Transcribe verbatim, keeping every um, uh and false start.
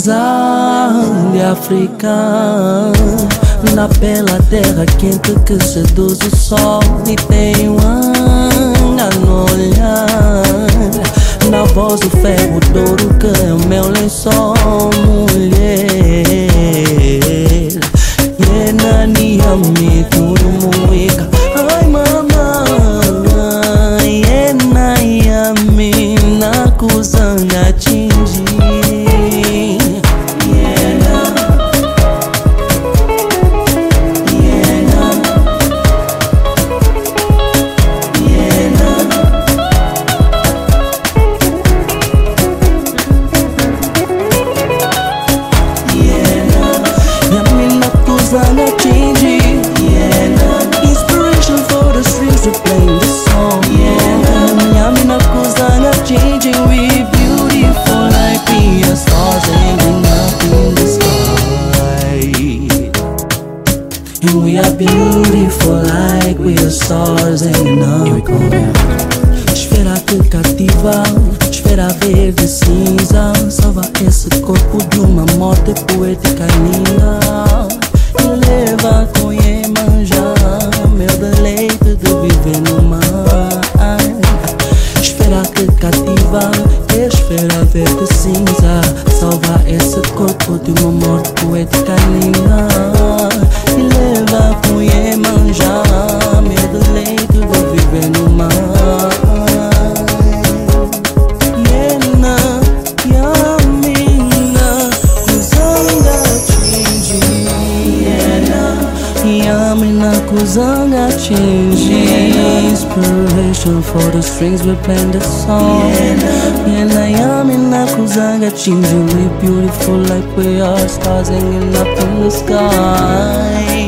casal de África, na bela terra quente que seduz o sol, e tem um anga no olhar, na voz o ferro douro que é o meu lençol. Mulher, e na minha me tudo muica. Ai mamãe, e na yami na kuzanga chinji. Inspiration for the strings to play the song. Yami na kuzanga changing, we beautiful like we are stars hanging up in the sky. And we are beautiful like we are stars hanging up. Here we go again. Esfera que cativa, esfera verde cinza, salva esse corpo de uma morte poética linda. E leva com Iemanjá meu deleite de viver no mar. Esfera que cativa, esfera verde cinza, salva esse corpo de uma morte poética linda. E leva com Iemanjá meu deleite de viver no mar. Yami na kuzanga changing, inspiration for the strings we play the song. Yena yami na kuzanga changing, we beautiful like we are stars hanging up in the sky.